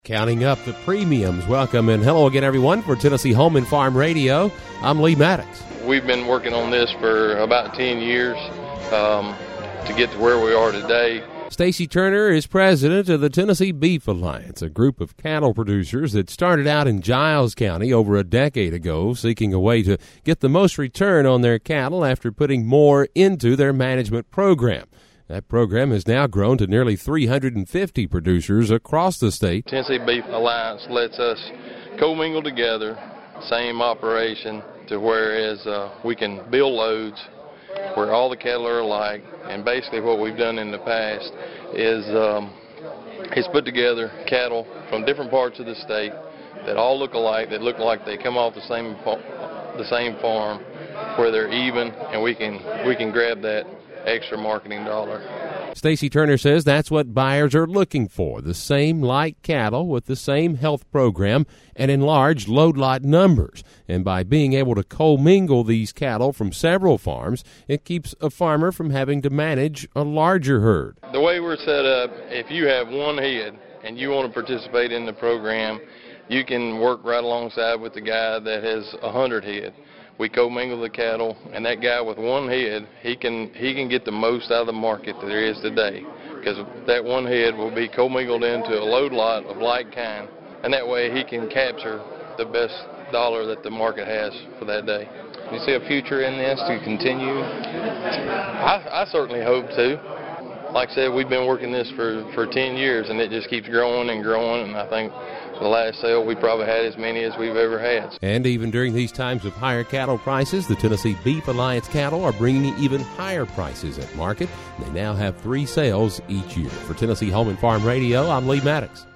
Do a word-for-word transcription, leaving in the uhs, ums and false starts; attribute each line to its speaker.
Speaker 1: Counting up the premiums. Welcome and hello again, everyone, for Tennessee Home and Farm Radio. I'm Lee Maddox.
Speaker 2: We've been working on this for about ten years um, to get to where we are today.
Speaker 1: Stacy Turner is president of the Tennessee Beef Alliance, a group of cattle producers that started out in Giles County over a decade ago, seeking a way to get the most return on their cattle after putting more into their management program. That program has now grown to nearly three hundred fifty producers across the state.
Speaker 2: Tennessee Beef Alliance lets us commingle together, same operation, to whereas uh, we can build loads where all the cattle are alike. And basically what we've done in the past is um, is put together cattle from different parts of the state that all look alike, that look like they come off the same the same farm, where they're even, and we can we can grab that extra marketing dollar.
Speaker 1: Stacy Turner says that's what buyers are looking for, the same like cattle with the same health program and enlarged load lot numbers. And by being able to commingle these cattle from several farms, it keeps a farmer from having to manage a larger herd.
Speaker 2: The way we're set up, if you have one head and you want to participate in the program, you can work right alongside with the guy that has a hundred head. We commingle the cattle, and that guy with one head, he can he can get the most out of the market that there is today, because that one head will be commingled into a load lot of like kind, and that way he can capture the best dollar that the market has for that day.
Speaker 3: Do you see a future in this to continue?
Speaker 2: I, I certainly hope to. Like I said, we've been working this for, for ten years, and it just keeps growing and growing, and I think the last sale we probably had as many as we've ever had.
Speaker 1: And even during these times of higher cattle prices, the Tennessee Beef Alliance cattle are bringing even higher prices at market. They now have three sales each year. For Tennessee Home and Farm Radio, I'm Lee Maddox.